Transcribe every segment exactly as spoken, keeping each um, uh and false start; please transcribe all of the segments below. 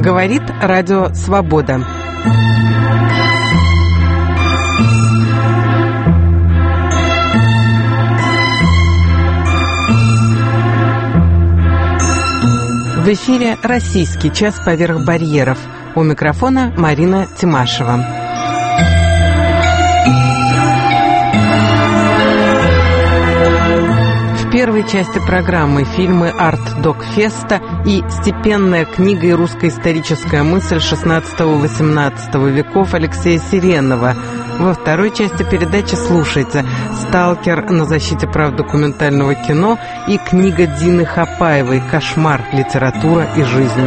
Говорит Радио Свобода. В эфире «Российский час поверх барьеров». У микрофона Марина Тимашева. В первой части программы фильмы «Арт-док-феста» и «Степенная книга и русская историческая мысль шестнадцатого-восемнадцатого веков» Алексея Сиренова. Во второй части передачи слушайте «Сталкер на защите прав документального кино» и книга Дины Хапаевой «Кошмар. Литература и жизнь».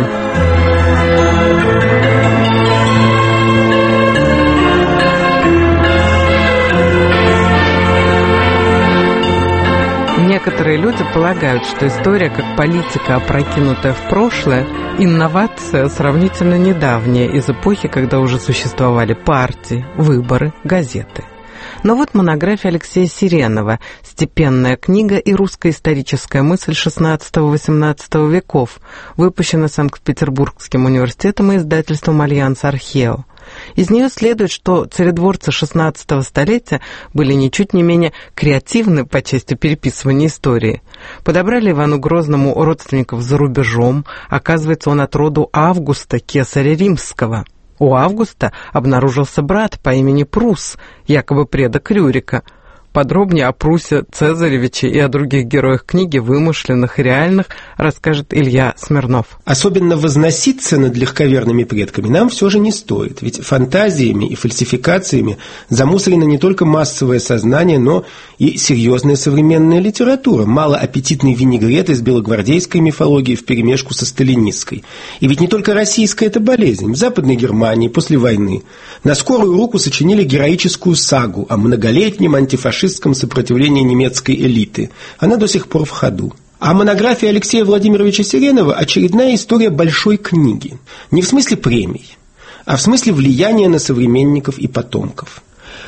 Некоторые люди полагают, что история как политика, опрокинутая в прошлое, инновация сравнительно недавняя, из эпохи, когда уже существовали партии, выборы, газеты. Но вот монография Алексея Сиренова «Степенная книга и русская историческая мысль шестнадцатого-восемнадцатого веков», выпущена Санкт-Петербургским университетом и издательством «Альянс Архео». Из нее следует, что царедворцы шестнадцатого столетия были ничуть не менее креативны по части переписывания истории. Подобрали Ивану Грозному родственников за рубежом, оказывается, он от роду Августа, кесаря римского. У Августа обнаружился брат по имени Прус, якобы предок Рюрика. Подробнее о Прусе Цезаревиче и о других героях книги, вымышленных и реальных, расскажет Илья Смирнов. Особенно возноситься над легковерными предками нам все же не стоит, ведь фантазиями и фальсификациями замусорено не только массовое сознание, но и серьезная современная литература, малоаппетитный винегрет из белогвардейской мифологии вперемешку со сталинистской. И ведь не только российская это болезнь. В Западной Германии после войны на скорую руку сочинили героическую сагу о многолетнем антифашистском сопротивлении немецкой элиты. Она до сих пор в ходу. А монография Алексея Владимировича Сиренова – очередная история большой книги. Не в смысле премий, а в смысле влияния на современников и потомков.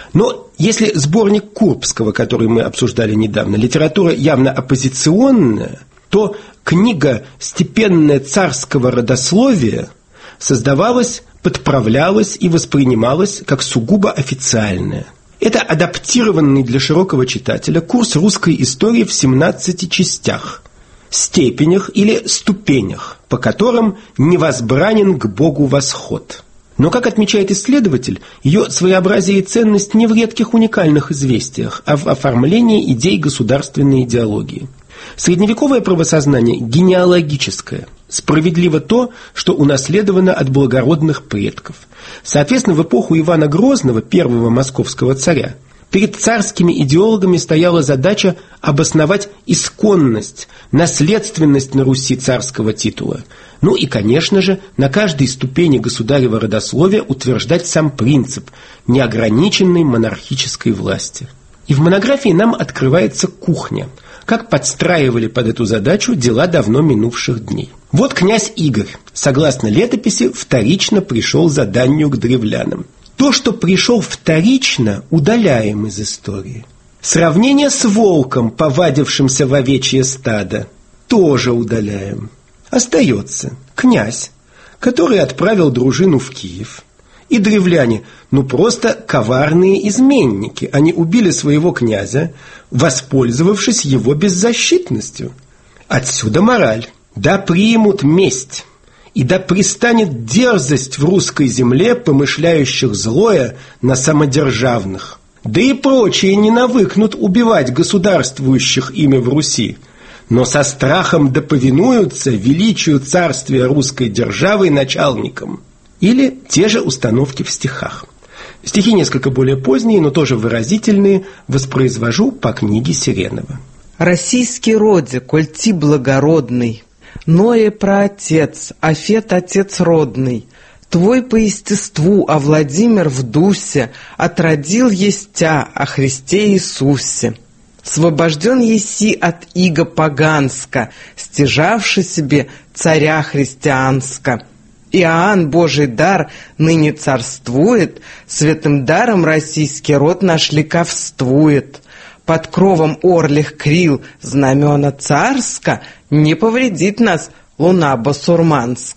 Но если сборник Курбского, который мы обсуждали недавно, литература явно оппозиционная, то книга «Степенная царского родословия» создавалась, подправлялась и воспринималась как сугубо официальная. Это адаптированный для широкого читателя курс русской истории в семнадцати частях, степенях или ступенях, по которым невозбранен к Богу восход. Но, как отмечает исследователь, ее своеобразие и ценность не в редких уникальных известиях, а в оформлении идей государственной идеологии. Средневековое правосознание генеалогическое. Справедливо то, что унаследовано от благородных предков. Соответственно, в эпоху Ивана Грозного, первого московского царя, перед царскими идеологами стояла задача обосновать исконность, наследственность на Руси царского титула. Ну и, конечно же, на каждой ступени государева родословия утверждать сам принцип неограниченной монархической власти. И в монографии нам открывается кухня, как подстраивали под эту задачу дела давно минувших дней. Вот князь Игорь, согласно летописи, вторично пришел за данью к древлянам. То, что пришел вторично, удаляем из истории. Сравнение с волком, повадившимся в овечье стадо, тоже удаляем. Остается князь, который отправил дружину в Киев. И древляне, ну просто коварные изменники. Они убили своего князя, воспользовавшись его беззащитностью. Отсюда мораль. Да примут месть, и да престанет дерзость в русской земле помышляющих злое на самодержавных. Да и прочие не навыкнут убивать государствующих ими в Руси, но со страхом да повинуются величию царствия русской державы начальникам. Или те же установки в стихах. Стихи несколько более поздние, но тоже выразительные, воспроизвожу по книге Сиренова. «Российский роде, коль ти благородный, Ное праотец, Афет отец родный, Твой по естеству, а Владимир в дусе, Отродил естя о Христе Иисусе. Освобожден еси от иго поганска, Стяжавши себе царя христианска. Иоанн, Божий дар, ныне царствует, Святым даром российский род наш ликовствует. Под кровом орлих крил знамена царска, Не повредит нас луна басурманска».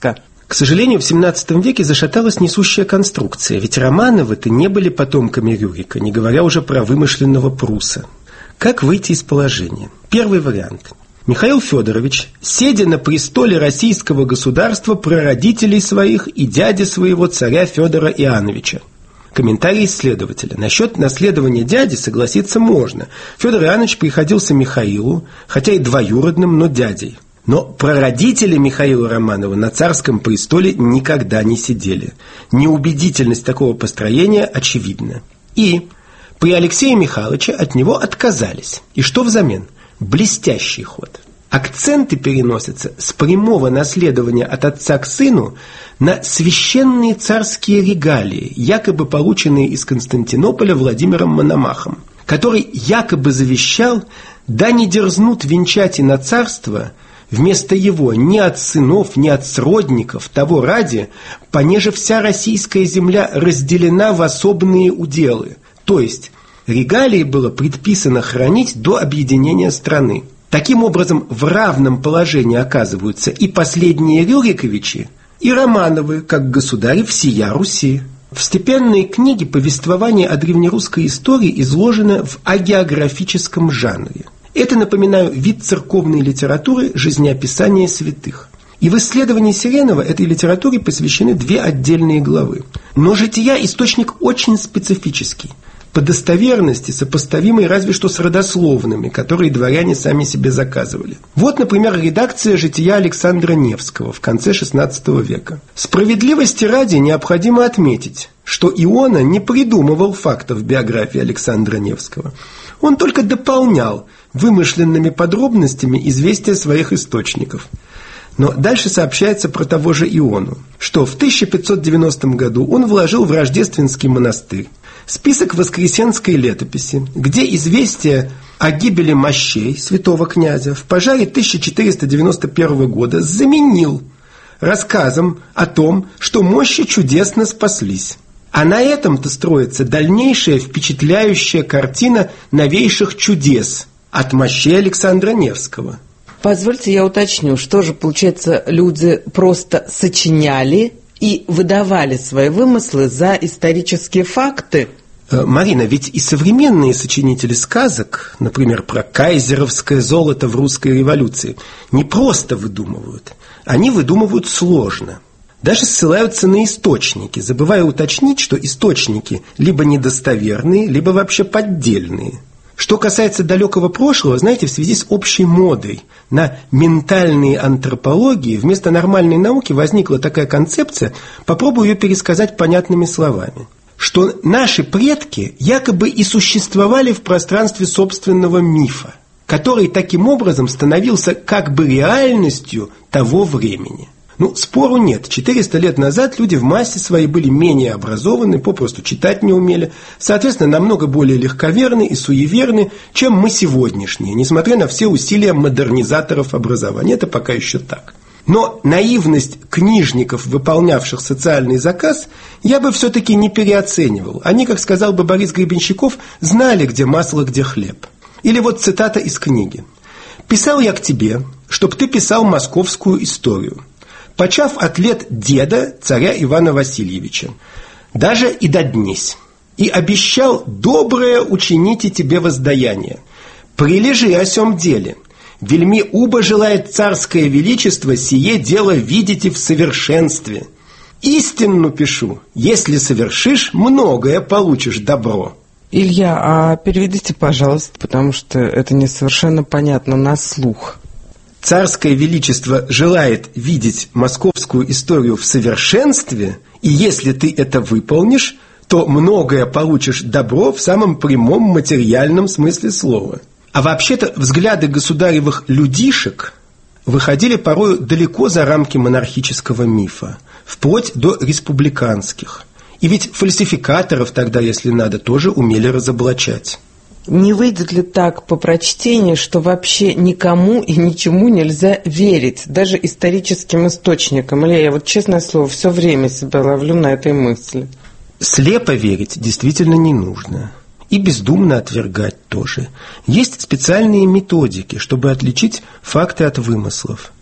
К сожалению, в семнадцатом веке зашаталась несущая конструкция, ведь Романовы-то не были потомками Рюрика, не говоря уже про вымышленного Пруса. Как выйти из положения? Первый вариант. Михаил Федорович, сидя на престоле российского государства, прародителей своих и дяди своего царя Федора Иоанновича. Комментарий исследователя. Насчет наследования дяди согласиться можно. Федор Иоаннович приходился Михаилу, хотя и двоюродным, но дядей. Но прародители Михаила Романова на царском престоле никогда не сидели. Неубедительность такого построения очевидна. И при Алексее Михайловиче от него отказались. И что взамен? Блестящий ход. Акценты переносятся с прямого наследования от отца к сыну на священные царские регалии, якобы полученные из Константинополя Владимиром Мономахом, который якобы завещал: да не дерзнут венчать и на царство вместо его ни от сынов, ни от сродников, того ради, понеже вся российская земля разделена в особные уделы. То есть регалии было предписано хранить до объединения страны. Таким образом, в равном положении оказываются и последние Рюриковичи, и Романовы, как государи всея Руси. В степенной книге повествование о древнерусской истории изложено в агеографическом жанре. Это, напоминаю, вид церковной литературы жизнеописания святых. И в исследовании Сиренова этой литературе посвящены две отдельные главы. Но «Жития» – источник очень специфический, по достоверности сопоставимый разве что с родословными, которые дворяне сами себе заказывали. Вот, например, редакция «Жития» Александра Невского в конце шестнадцатого века. Справедливости ради необходимо отметить, что Иона не придумывал фактов биографии Александра Невского. Он только дополнял вымышленными подробностями известия своих источников. Но дальше сообщается про того же Иону, что в тысяча пятьсот девяностом году он вложил в Рождественский монастырь список воскресенской летописи, где известие о гибели мощей святого князя в пожаре тысяча четыреста девяносто первого года заменил рассказом о том, что мощи чудесно спаслись. А на этом-то строится дальнейшая впечатляющая картина новейших чудес от мощей Александра Невского. Позвольте я уточню, что же, получается, люди просто сочиняли и выдавали свои вымыслы за исторические факты? Марина, ведь и современные сочинители сказок, например, про кайзеровское золото в русской революции, не просто выдумывают, они выдумывают сложно. Даже ссылаются на источники, забывая уточнить, что источники либо недостоверные, либо вообще поддельные. Что касается далекого прошлого, знаете, в связи с общей модой на ментальные антропологии вместо нормальной науки возникла такая концепция, попробую ее пересказать понятными словами, что наши предки якобы и существовали в пространстве собственного мифа, который таким образом становился как бы реальностью того времени. Ну, спору нет. четыреста лет назад люди в массе своей были менее образованы, попросту читать не умели, соответственно, намного более легковерны и суеверны, чем мы сегодняшние, несмотря на все усилия модернизаторов образования. Это пока еще так. Но наивность книжников, выполнявших социальный заказ, я бы все-таки не переоценивал. Они, как сказал бы Борис Гребенщиков, знали, где масло, где хлеб. Или вот цитата из книги. «Писал я к тебе, чтоб ты писал московскую историю, почав от лет деда царя Ивана Васильевича, даже и до днесь, и обещал доброе учините тебе воздаяние. Прилежи о сем деле, вельми убо желает царское величество сие дело видите в совершенстве. Истинну пишу, если совершишь, многое получишь добро». Илья, а переведите, пожалуйста, потому что это не совершенно понятно на слух. Царское величество желает видеть московскую историю в совершенстве, и если ты это выполнишь, то многое получишь добро в самом прямом материальном смысле слова. А вообще-то взгляды государевых людишек выходили порою далеко за рамки монархического мифа, вплоть до республиканских. И ведь фальсификаторов тогда, если надо, тоже умели разоблачать. Не выйдет ли так по прочтению, что вообще никому и ничему нельзя верить, даже историческим источникам? Илья, я вот, честное слово, все время себя ловлю на этой мысли. Слепо верить действительно не нужно. И бездумно отвергать тоже. Есть специальные методики, чтобы отличить факты от вымыслов.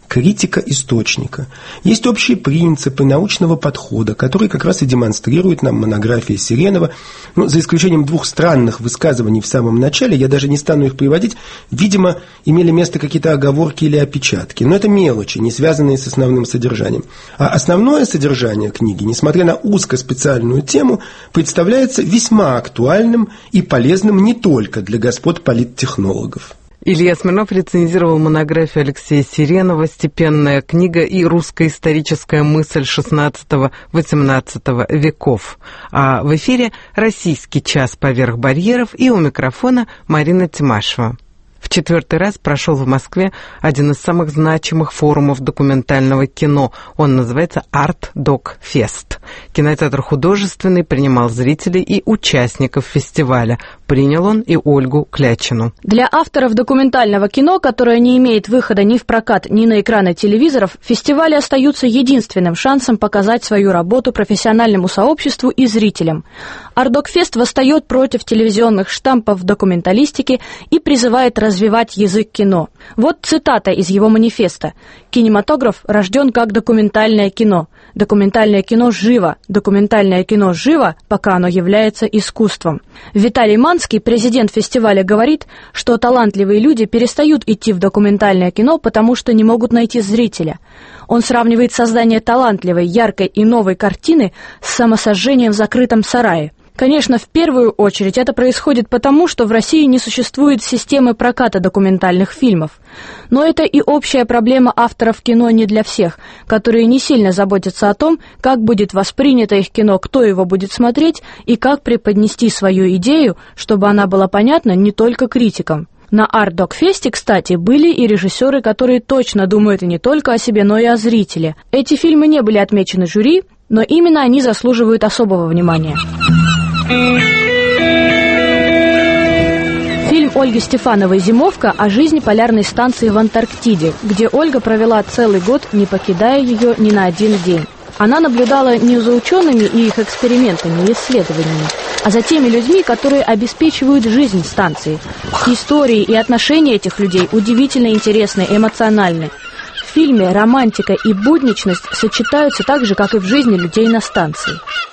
критика источника. Есть общие принципы научного подхода, которые как раз и демонстрирует нам монография Сиренова. Ну, за исключением двух странных высказываний в самом начале, я даже не стану их приводить, видимо, имели место какие-то оговорки или опечатки. Но это мелочи, не связанные с основным содержанием. А основное содержание книги, несмотря на узкоспециальную тему, представляется весьма актуальным и полезным не только для господ политтехнологов. Илья Смирнов рецензировал монографию Алексея Сиренова «Степенная книга и русская историческая мысль шестнадцатого-восемнадцатого веков». А в эфире «Российский час поверх барьеров», и у микрофона Марина Тимашева. В четвертый раз прошел в Москве один из самых значимых форумов документального кино. Он называется «Арт-Док-Фест». Кинотеатр «Художественный» принимал зрителей и участников фестиваля. Принял он и Ольгу Клячину. Для авторов документального кино, которое не имеет выхода ни в прокат, ни на экраны телевизоров, фестивали остаются единственным шансом показать свою работу профессиональному сообществу и зрителям. «Арт-Док-Фест» восстает против телевизионных штампов в документалистике и призывает развивать язык кино. Вот цитата из его манифеста. «Кинематограф рожден как документальное кино. Документальное кино живо. Документальное кино живо, пока оно является искусством». Виталий Манский, президент фестиваля, говорит, что талантливые люди перестают идти в документальное кино, потому что не могут найти зрителя. Он сравнивает создание талантливой, яркой и новой картины с самосожжением в закрытом сарае. Конечно, в первую очередь это происходит потому, что в России не существует системы проката документальных фильмов. Но это и общая проблема авторов кино не для всех, которые не сильно заботятся о том, как будет воспринято их кино, кто его будет смотреть и как преподнести свою идею, чтобы она была понятна не только критикам. На Арт-Док-Фесте, кстати, были и режиссеры, которые точно думают не только о себе, но и о зрителе. Эти фильмы не были отмечены жюри, но именно они заслуживают особого внимания. Фильм Ольги Стефановой «Зимовка» о жизни полярной станции в Антарктиде, где Ольга провела целый год, не покидая ее ни на один день. Она наблюдала не за учеными и их экспериментами и исследованиями, а за теми людьми, которые обеспечивают жизнь станции. Истории и отношения этих людей удивительно интересны и эмоциональны. В фильме романтика и будничность сочетаются так же, как и в жизни людей на станции.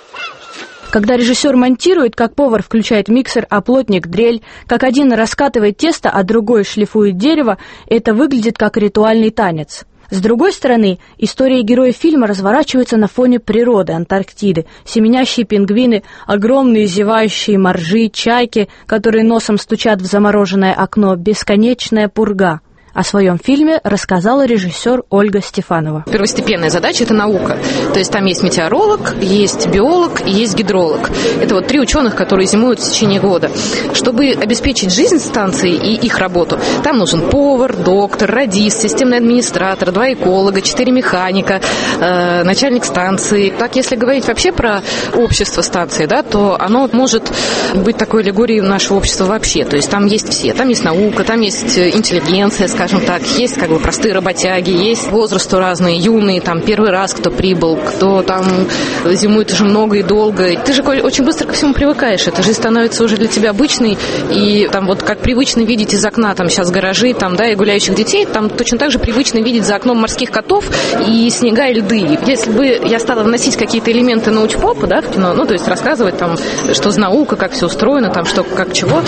Когда режиссер монтирует, как повар включает миксер, а плотник – дрель, как один раскатывает тесто, а другой шлифует дерево, это выглядит как ритуальный танец. С другой стороны, история героев фильма разворачивается на фоне природы Антарктиды. Семенящие пингвины, огромные зевающие моржи, чайки, которые носом стучат в замороженное окно, бесконечная пурга. О своем фильме рассказала режиссер Ольга Стефанова. Первостепенная задача – это наука. То есть там есть метеоролог, есть биолог и есть гидролог. Это вот три ученых, которые зимуют в течение года. Чтобы обеспечить жизнь станции и их работу, там нужен повар, доктор, радист, системный администратор, два эколога, четыре механика, э, начальник станции. Так, если говорить вообще про общество станции, да, то оно может быть такой аллегорией нашего общества вообще. То есть там есть все. Там есть наука, там есть интеллигенция, скажем, скажем так, есть как бы простые работяги, есть возрасту разные, юные, там первый раз кто прибыл, кто там зимует уже много и долго. Ты же очень быстро ко всему привыкаешь, это же становится уже для тебя обычной, и там вот как привычно видеть из окна там сейчас гаражи, там, да, и гуляющих детей, там точно так же привычно видеть за окном морских котов и снега и льды. Если бы я стала вносить какие-то элементы научпопа, да, в кино, ну, то есть рассказывать там, что за наука, как все устроено, там, что, как чего,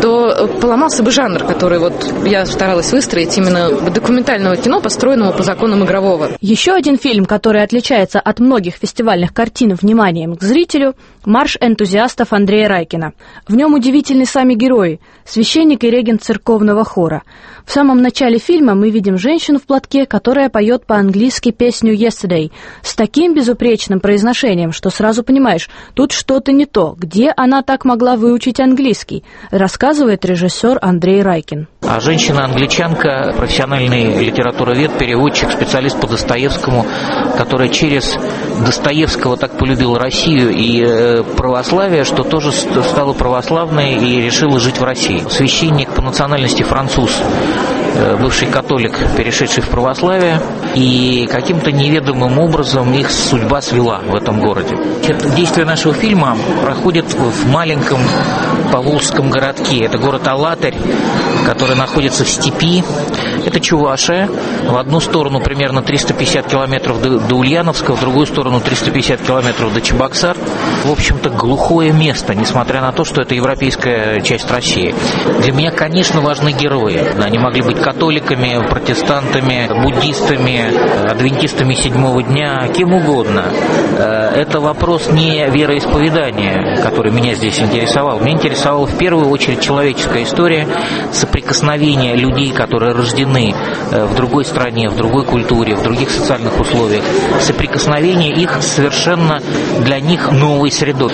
то поломался бы жанр, который вот я старалась выстроить, именно документального кино, построенного по законам игрового. Еще один фильм, который отличается от многих фестивальных картин вниманием к зрителю – «Марш энтузиастов» Андрея Райкина. В нем удивительны сами герои – священник и регент церковного хора. В самом начале фильма мы видим женщину в платке, которая поет по-английски песню «Yesterday» с таким безупречным произношением, что сразу понимаешь, тут что-то не то. Где она так могла выучить английский? Рассказывает режиссер Андрей Райкин. А женщина-англичанка, профессиональный литературовед, переводчик, специалист по Достоевскому, которая через Достоевского так полюбила Россию и э, православие, что тоже стала православной и решила жить в России. Священник по национальности француз, бывший католик, перешедший в православие, и каким-то неведомым образом их судьба свела в этом городе. Действие нашего фильма проходит в маленьком поволжском городке. Это город Алатырь, который находится в степи. Это Чувашия. В одну сторону примерно триста пятьдесят километров до, до Ульяновска, в другую сторону триста пятьдесят километров до Чебоксар. В общем-то, глухое место, несмотря на то, что это европейская часть России. Для меня, конечно, важны герои. Они могли быть католиками, протестантами, буддистами, адвентистами седьмого дня, кем угодно. Это вопрос не вероисповедания, который меня здесь интересовал. Меня интересовала в первую очередь человеческая история, соприкосновение людей, которые рождены в другой стране, в другой культуре, в других социальных условиях, соприкосновение их с совершенно для них новой средой.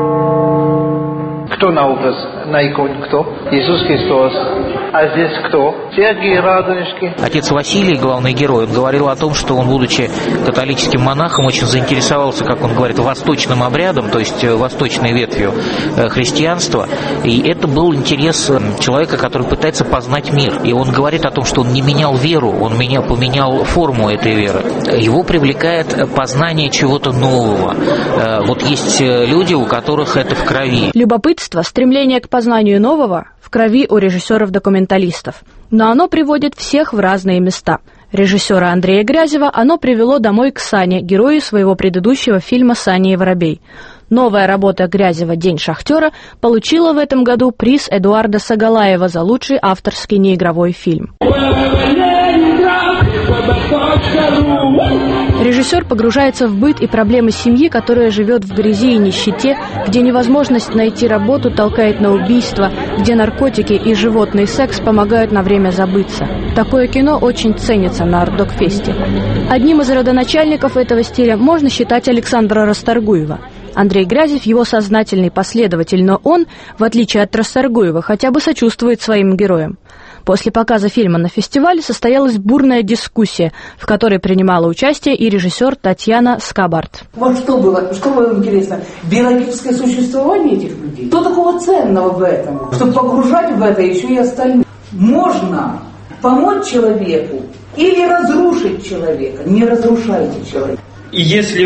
Кто на образ, на иконе кто? Иисус Христос. А здесь кто? Сергий Радонежский. Отец Василий, главный герой, он говорил о том, что он, будучи католическим монахом, очень заинтересовался, как он говорит, восточным обрядом, то есть восточной ветвью христианства. И это был интерес человека, который пытается познать мир. И он говорит о том, что он не менял веру, он менял, поменял форму этой веры. Его привлекает познание чего-то нового. Вот есть люди, у которых это в крови. Любопытство, стремление к познанию нового в крови у режиссеров-документалистов. Но оно приводит всех в разные места. Режиссера Андрея Грязева оно привело домой к Сане, герою своего предыдущего фильма «Саня и воробей». Новая работа Грязева «День шахтера» получила в этом году приз Эдуарда Сагалаева за лучший авторский неигровой фильм. Режиссер погружается в быт и проблемы семьи, которая живет в грязи и нищете, где невозможность найти работу толкает на убийство, где наркотики и животный секс помогают на время забыться. Такое кино очень ценится на Артдокфесте. Одним из родоначальников этого стиля можно считать Александра Расторгуева. Андрей Грязев – его сознательный последователь, но он, в отличие от Расторгуева, хотя бы сочувствует своим героям. После показа фильма на фестивале состоялась бурная дискуссия, в которой принимала участие и режиссер Татьяна Скабарт. Вам что было, что было интересно? Биологическое существование этих людей? Что такого ценного в этом? Чтобы погружать в это еще и остальных. Можно помочь человеку или разрушить человека. Не разрушайте человека. И если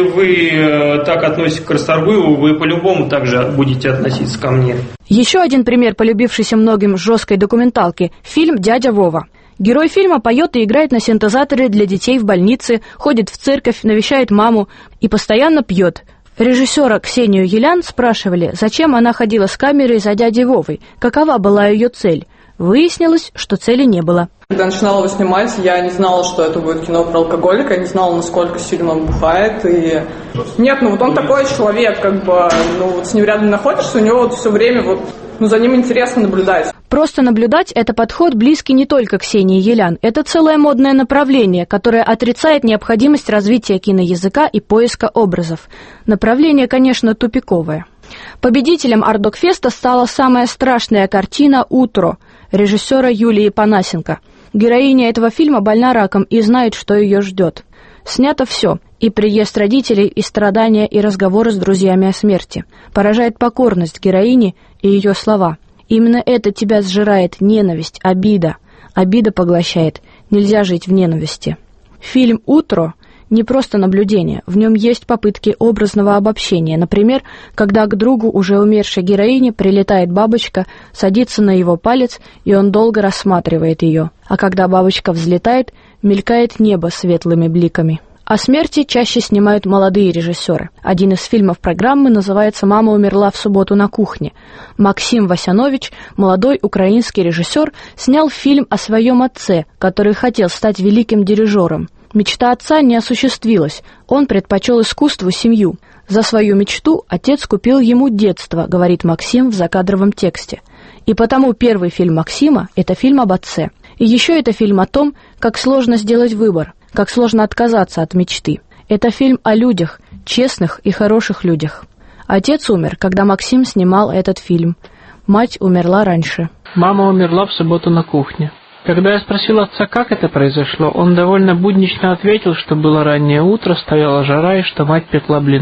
вы так относитесь к Расторгуеву, вы по-любому также будете относиться ко мне. Еще один пример полюбившейся многим жесткой документалки – фильм «Дядя Вова». Герой фильма поет и играет на синтезаторе для детей в больнице, ходит в церковь, навещает маму и постоянно пьет. Режиссера Ксению Елян спрашивали, зачем она ходила с камерой за дядей Вовой, какова была ее цель. Выяснилось, что цели не было. Когда начинала его снимать, я не знала, что это будет кино про алкоголика, я не знала, насколько сильно он бухает. И... Нет, ну вот он такой человек, как бы, ну вот с ним рядом находишься, у него вот все время вот, ну за ним интересно наблюдать. Просто наблюдать – это подход, близкий не только Ксении Елян. Это целое модное направление, которое отрицает необходимость развития киноязыка и поиска образов. Направление, конечно, тупиковое. Победителем Артдокфеста стала самая страшная картина «Утро» режиссера Юлии Панасенко. Героиня этого фильма больна раком и знает, что ее ждет. Снято все – и приезд родителей, и страдания, и разговоры с друзьями о смерти. Поражает покорность героини и ее слова. Именно это тебя сжирает ненависть, обида. Обида поглощает. Нельзя жить в ненависти. Фильм «Утро» не просто наблюдение, в нем есть попытки образного обобщения. Например, когда к другу уже умершей героине прилетает бабочка, садится на его палец, и он долго рассматривает ее. А когда бабочка взлетает, мелькает небо светлыми бликами. О смерти чаще снимают молодые режиссеры. Один из фильмов программы называется «Мама умерла в субботу на кухне». Максим Васянович, молодой украинский режиссер, снял фильм о своем отце, который хотел стать великим дирижером. Мечта отца не осуществилась, он предпочел искусству семью. За свою мечту отец купил ему детство, говорит Максим в закадровом тексте. И потому первый фильм Максима – это фильм об отце. И еще это фильм о том, как сложно сделать выбор, как сложно отказаться от мечты. Это фильм о людях, честных и хороших людях. Отец умер, когда Максим снимал этот фильм. Мать умерла раньше. Мама умерла в субботу на кухне. Когда я спросил отца, как это произошло, он довольно буднично ответил, что было раннее утро, стояла жара и что мать пекла блины.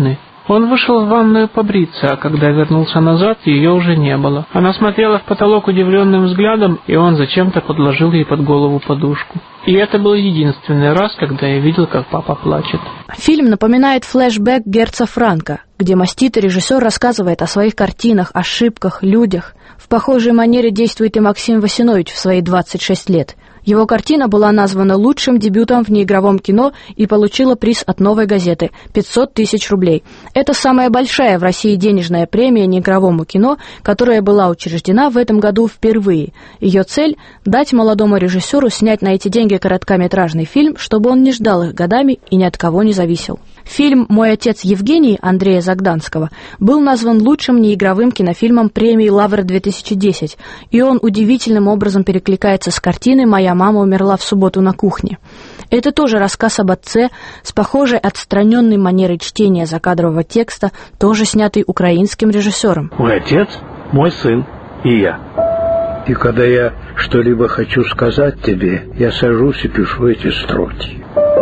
Он вышел в ванную побриться, а когда вернулся назад, ее уже не было. Она смотрела в потолок удивленным взглядом, и он зачем-то подложил ей под голову подушку. И это был единственный раз, когда я видел, как папа плачет. Фильм напоминает флешбэк Герца Франка, где маститый режиссер рассказывает о своих картинах, ошибках, людях. В похожей манере действует и Максим Васинович в свои двадцать шесть лет. Его картина была названа лучшим дебютом в неигровом кино и получила приз от «Новой газеты» – пятьсот тысяч рублей. Это самая большая в России денежная премия неигровому кино, которая была учреждена в этом году впервые. Ее цель – дать молодому режиссеру снять на эти деньги короткометражный фильм, чтобы он не ждал их годами и ни от кого не зависел. Фильм «Мой отец Евгений» Андрея Загданского был назван лучшим неигровым кинофильмом премии «Лавр-две тысячи десять», и он удивительным образом перекликается с картиной «Моя мама умерла в субботу на кухне». Это тоже рассказ об отце с похожей отстраненной манерой чтения закадрового текста, тоже снятый украинским режиссером. Мой отец, мой сын и я. И когда я что-либо хочу сказать тебе, я сажусь и пишу эти строки.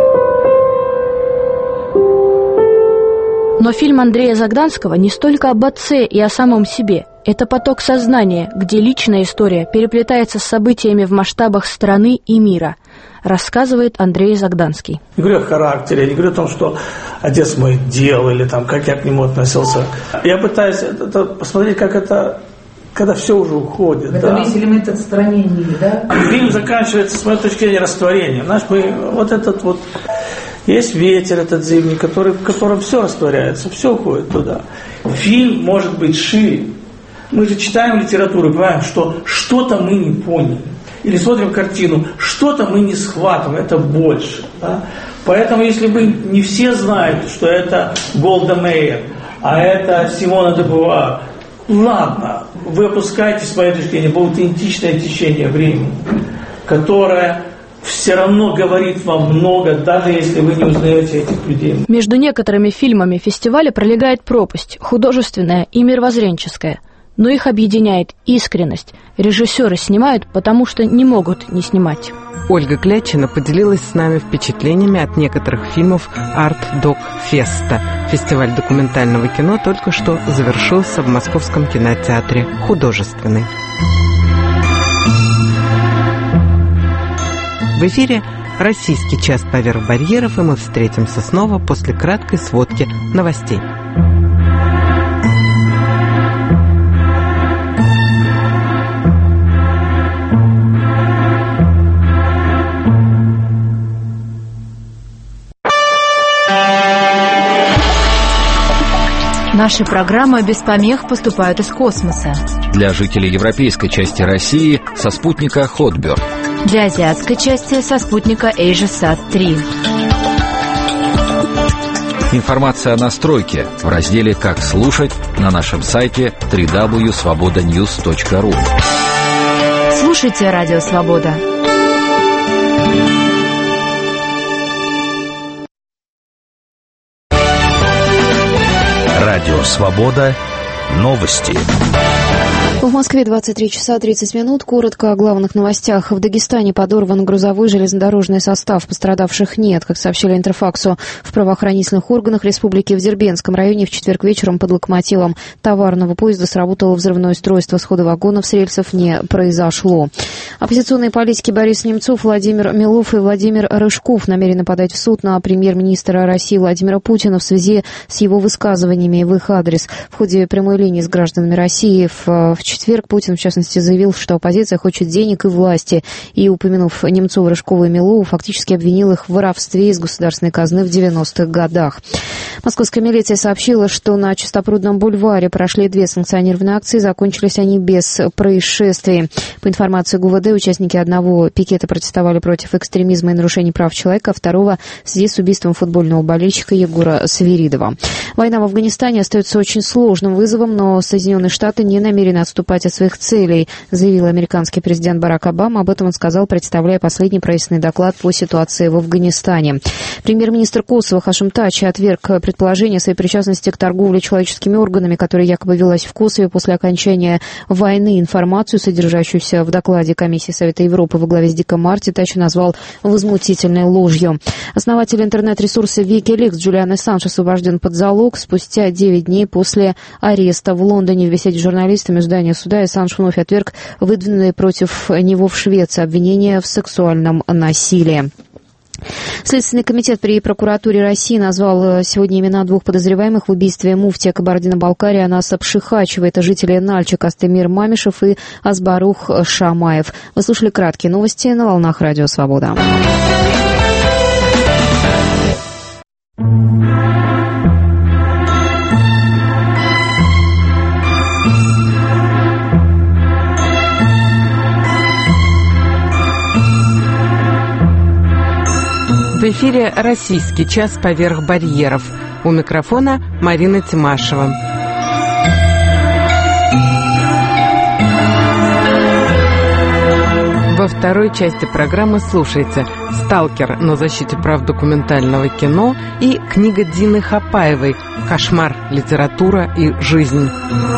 Но фильм Андрея Загданского не столько об отце и о самом себе. Это поток сознания, где личная история переплетается с событиями в масштабах страны и мира, рассказывает Андрей Загданский. Не говорю о характере, не говорю о том, что отец мой делал или там, как я к нему относился. Я пытаюсь это, посмотреть, как это, когда все уже уходит. Это да? Весь элемент отстранения, да? Фильм заканчивается, с моей точки зрения, растворением. Знаешь, мы вот этот вот... Есть ветер этот зимний, который, в котором все растворяется, все уходит туда. Фильм может быть шире. Мы же читаем литературу и понимаем, что что-то мы не поняли. Или смотрим картину, что-то мы не схватываем, это больше. Да? Поэтому, если вы не все знают, что это Голда Меир, а это Симона де Бувуар, ладно, вы опускаетесь, по этой зрения, было аутентичное течение времени, которое... все равно говорит вам много, даже если вы не узнаете этих людей. Между некоторыми фильмами фестиваля пролегает пропасть, художественная и мировоззренческая. Но их объединяет искренность. Режиссеры снимают, потому что не могут не снимать. Ольга Клячина поделилась с нами впечатлениями от некоторых фильмов «Арт-Док Феста». Фестиваль документального кино только что завершился в Московском кинотеатре «Художественный». В эфире «Российский час поверх барьеров», и мы встретимся снова после краткой сводки новостей. Наши программы без помех поступают из космоса. Для жителей европейской части России со спутника Хотберг. Для азиатской части со спутника AsiaSat три. Информация о настройке в разделе «Как слушать» на нашем сайте дабл ю дабл ю дабл ю точка свобода ньюс точка ру. Слушайте Радио Свобода. Радио Свобода. Новости. В Москве двадцать три часа тридцать минут. Коротко о главных новостях. В Дагестане подорван грузовой железнодорожный состав. Пострадавших нет. Как сообщили Интерфаксу, в правоохранительных органах республики в Дербентском районе в четверг вечером под локомотивом товарного поезда сработало взрывное устройство. Схода вагонов с рельсов не произошло. Оппозиционные политики Борис Немцов, Владимир Милов и Владимир Рыжков намерены подать в суд на премьер-министра России Владимира Путина в связи с его высказываниями в их адрес. В ходе прямой линии с гражданами России в, в четверг Путин, в частности, заявил, что оппозиция хочет денег и власти, и, упомянув Немцова, Рыжкова и Милову, фактически обвинил их в воровстве из государственной казны в девяностых годах. Московская милиция сообщила, что на Чистопрудном бульваре прошли две санкционированные акции, закончились они без происшествий. По информации ГУВД, участники одного пикета протестовали против экстремизма и нарушений прав человека, а второго в связи с убийством футбольного болельщика Егора Свиридова. Война в Афганистане остается очень сложным вызовом, но Соединенные Штаты не намерены отступать от своих целей, заявил американский президент Барак Обама. Об этом он сказал, представляя последний правительственный доклад по ситуации в Афганистане. Премьер-министр Косово Хашим Тачи отверг предположения о своей причастности к торговле человеческими органами, которая якобы велась в Косове после окончания войны. Информацию, содержащуюся в докладе Комиссии Совета Европы во главе с Диком Мартитачи, назвал возмутительной ложью. Основатель интернет-ресурса Wikileaks Джулиан Ассанж освобожден под залог спустя девять дней после ареста в Лондоне. В беседе с журналистами в здании суда Ассанж вновь отверг выдвинутые против него в Швеции обвинения в сексуальном насилии. Следственный комитет при прокуратуре России назвал сегодня имена двух подозреваемых в убийстве муфтия Кабардино-Балкарии Анаса Пшихачева. Это жители Нальчик Астемир Мамишев и Азбарух Шамаев. Вы слушали краткие новости на волнах Радио Свобода. В эфире «Российский час поверх барьеров». У микрофона Марина Тимашева. Во второй части программы слушайте «Сталкер. На защите прав документального кино» и книга Дины Хапаевой «Кошмар. Литература и жизнь».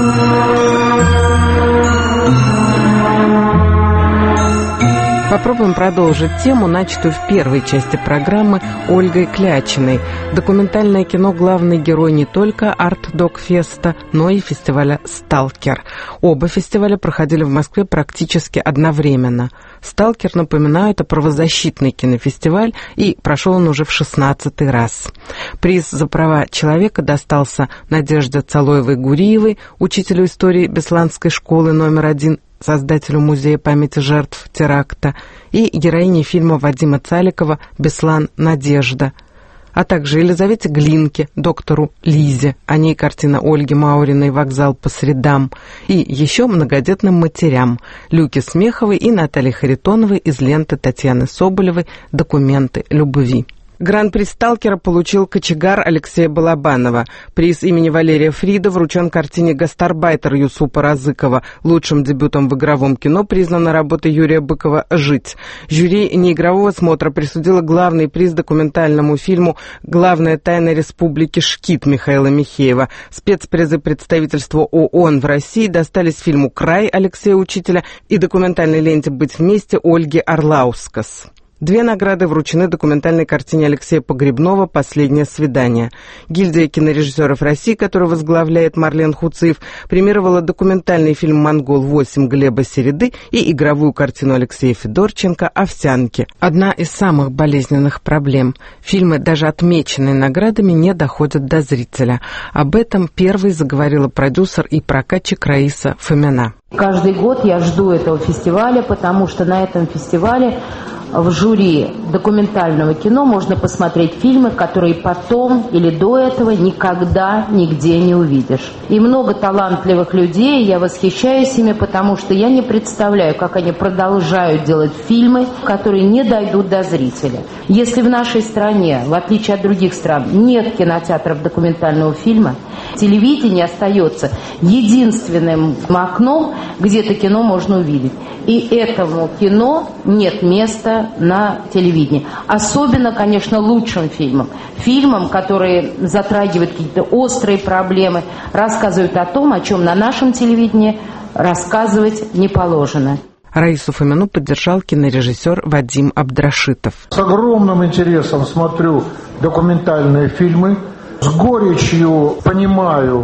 Попробуем продолжить тему, начатую в первой части программы Ольгой Клячиной. Документальное кино – главный герой не только арт-док-феста, но и фестиваля «Сталкер». Оба фестиваля проходили в Москве практически одновременно. «Сталкер», напоминаю, это правозащитный кинофестиваль, и прошел он уже в шестнадцатый раз. Приз за права человека достался Надежде Цалоевой-Гуриевой, учителю истории Бесланской школы номер один, создателю Музея памяти жертв теракта, и героине фильма Вадима Цаликова «Беслан. Надежда», а также Елизавете Глинке, доктору Лизе, о ней картина Ольги Мауриной «Вокзал по средам», и еще многодетным матерям Люке Смеховой и Наталье Харитоновой из ленты Татьяны Соболевой «Документы любви». Гран-при «Сталкера» получил кочегар Алексея Балабанова. Приз имени Валерия Фрида вручен картине «Гастарбайтер» Юсупа Разыкова. Лучшим дебютом в игровом кино признана работа Юрия Быкова «Жить». Жюри неигрового смотра присудило главный приз документальному фильму «Главная тайна Республики Шкит» Михаила Михеева. Спецпризы представительства ООН в России достались фильму «Край» Алексея Учителя и документальной ленте «Быть вместе» Ольги Орлаускас. Две награды вручены документальной картине Алексея Погребнова «Последнее свидание». Гильдия кинорежиссеров России, которую возглавляет Марлен Хуциев, премировала документальный фильм «Монгол-восемь» Глеба Середы и игровую картину Алексея Федорченко «Овсянки». Одна из самых болезненных проблем. Фильмы, даже отмеченные наградами, не доходят до зрителя. Об этом первой заговорила продюсер и прокатчик Раиса Фомина. Каждый год я жду этого фестиваля, потому что на этом фестивале в жюри документального кино можно посмотреть фильмы, которые потом или до этого никогда нигде не увидишь. И много талантливых людей, я восхищаюсь ими, потому что я не представляю, как они продолжают делать фильмы, которые не дойдут до зрителя. Если в нашей стране, в отличие от других стран, нет кинотеатров документального фильма, телевидение остается единственным окном, где это кино можно увидеть. И этому кино нет места на телевидении. Особенно, конечно, лучшим фильмам. Фильмам, которые затрагивают какие-то острые проблемы, рассказывают о том, о чем на нашем телевидении рассказывать не положено. Раису Фомину поддержал кинорежиссер Вадим Абдрашитов. С огромным интересом смотрю документальные фильмы. С горечью понимаю,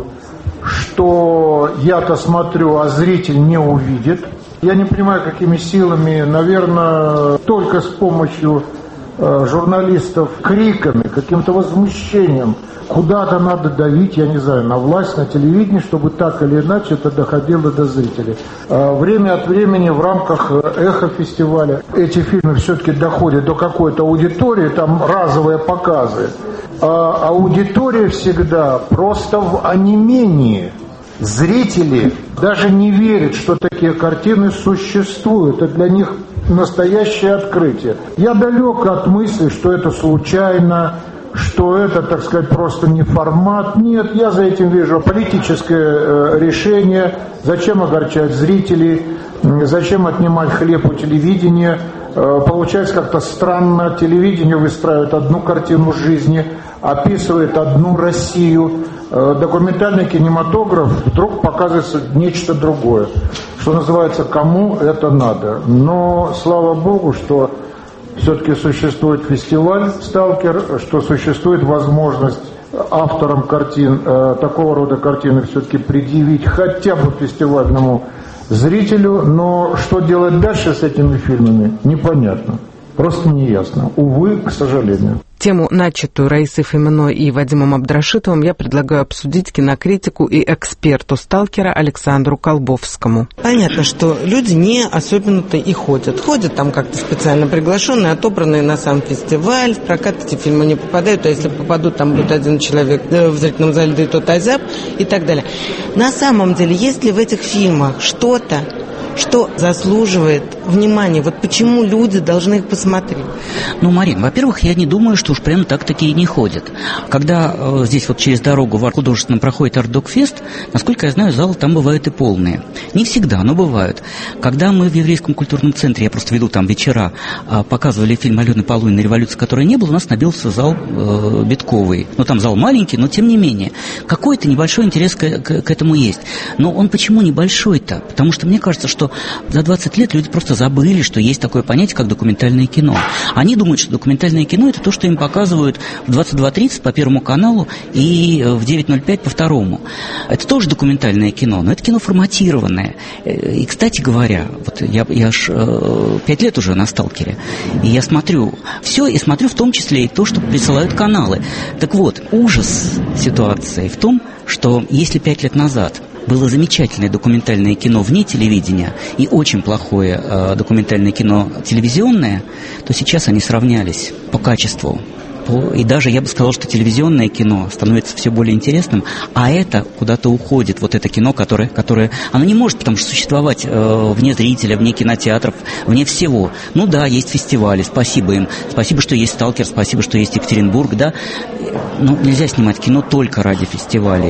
что я-то смотрю, а зритель не увидит. Я не понимаю, какими силами, наверное, только с помощью э, журналистов, криками, каким-то возмущением. Куда-то надо давить, я не знаю, на власть, на телевидение, чтобы так или иначе это доходило до зрителей. Э, время от времени в рамках эхо-фестиваля эти фильмы все-таки доходят до какой-то аудитории, там разовые показы. А аудитория всегда просто в онемении. Зрители даже не верят, что такие картины существуют. Это для них настоящее открытие. Я далек от мысли, что это случайно, что это, так сказать, просто не формат. Нет, я за этим вижу политическое решение. Зачем огорчать зрителей? Зачем отнимать хлеб у телевидения? получается как-то странно. Телевидение выстраивает одну картину жизни, описывает одну Россию. Документальный кинематограф вдруг показывается нечто другое, что называется, кому это надо. Но слава богу, что все-таки существует фестиваль «Сталкер», что существует возможность авторам картин, такого рода картины все-таки предъявить хотя бы фестивальному зрителю. Но что делать дальше с этими фильмами, непонятно. Просто неясно. Увы, к сожалению. Тему, начатую Раисой Фоминой и Вадимом Абдрашитовым, я предлагаю обсудить кинокритику и эксперту «Сталкера» Александру Колбовскому. Понятно, что люди не особенно-то и ходят. Ходят там как-то специально приглашенные, отобранные на сам фестиваль. В прокат эти фильмы не попадают, а если попадут, там будет один человек в зрительном зале, да и тот азяб и так далее. На самом деле, есть ли в этих фильмах что-то, что заслуживает внимания? Вот почему люди должны их посмотреть? Ну, Марин, во-первых, я не думаю, что уж прям так такие не ходят. Когда э, здесь вот через дорогу в художественном проходит Арт-Док-фест, насколько я знаю, залы там бывают и полные. Не всегда, но бывают. Когда мы в Еврейском культурном центре, я просто веду там вечера, э, показывали фильм Алены Полуниной «Революция, которой не было», у нас набился зал э, битковый. Ну, там зал маленький, но тем не менее. Какой-то небольшой интерес к, к, к этому есть. Но он почему небольшой-то? Потому что мне кажется, что за двадцать лет люди просто забыли, что есть такое понятие, как документальное кино. Они думают, что документальное кино – это то, что им показывают в двадцать два тридцать по Первому каналу и в девять ноль пять по Второму. Это тоже документальное кино, но это кино форматированное. И, кстати говоря, вот я, я аж пять лет уже на «Сталкере», и я смотрю все, и смотрю в том числе и то, что присылают каналы. Так вот, ужас ситуации в том, что если пять лет назад было замечательное документальное кино вне телевидения и очень плохое э, документальное кино телевизионное, то сейчас они сравнялись по качеству. И даже я бы сказал, что телевизионное кино становится все более интересным, а это куда-то уходит, вот это кино, которое, которое оно не может, потому что существовать э, вне зрителя, вне кинотеатров, вне всего. Ну да, есть фестивали, спасибо им, спасибо, что есть «Сталкер», спасибо, что есть Екатеринбург, да. Но нельзя снимать кино только ради фестивалей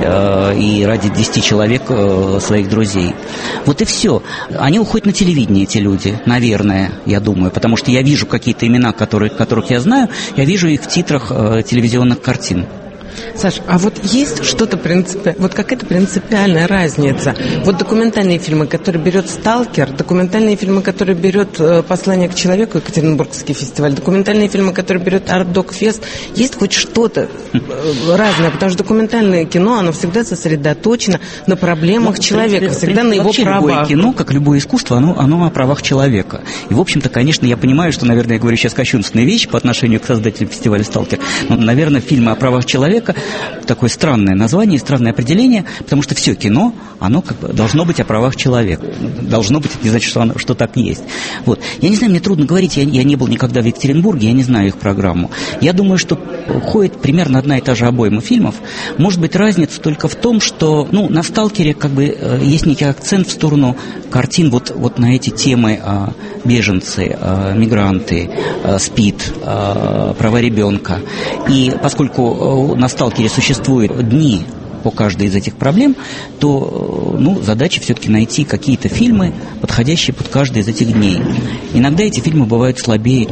э, и ради десяти человек э, своих друзей. Вот и все. Они уходят на телевидение, эти люди, наверное, я думаю, потому что я вижу какие-то имена, которые, которых я знаю, я вижу их в титрах э, телевизионных картин. Саш, а вот есть что-то принципиальное, вот какая-то принципиальная разница? Вот документальные фильмы, которые берет «Сталкер», документальные фильмы, которые берет «Послание к человеку», Екатеринбургский фестиваль, документальные фильмы, которые берет Арт-Док-фест, есть хоть что-то разное? Потому что документальное кино, оно всегда сосредоточено на проблемах ну, человека, принципе, всегда принципе, на его правах. Любое кино, как любое искусство, оно, оно о правах человека. И, в общем-то, конечно, я понимаю, что, наверное, я говорю сейчас кощунственные вещи по отношению к создателям фестиваля «Сталкер», но, наверное, фильмы о правах человека такое странное название и странное определение, потому что все кино, оно как бы должно быть о правах человека. Должно быть, это не значит, что, оно, что так не есть. Вот. Я не знаю, мне трудно говорить, я, я не был никогда в Екатеринбурге, я не знаю их программу. Я думаю, что ходит примерно одна и та же обойма фильмов. Может быть, разница только в том, что ну, на «Сталкере» как бы э, есть некий акцент в сторону картин вот, вот на эти темы э, беженцы, э, мигранты, э, СПИД, э, права ребенка. И поскольку э, на «Сталкере» существуют дни по каждой из этих проблем, то ну, задача все-таки найти какие-то фильмы, подходящие под каждый из этих дней. Иногда эти фильмы бывают слабее,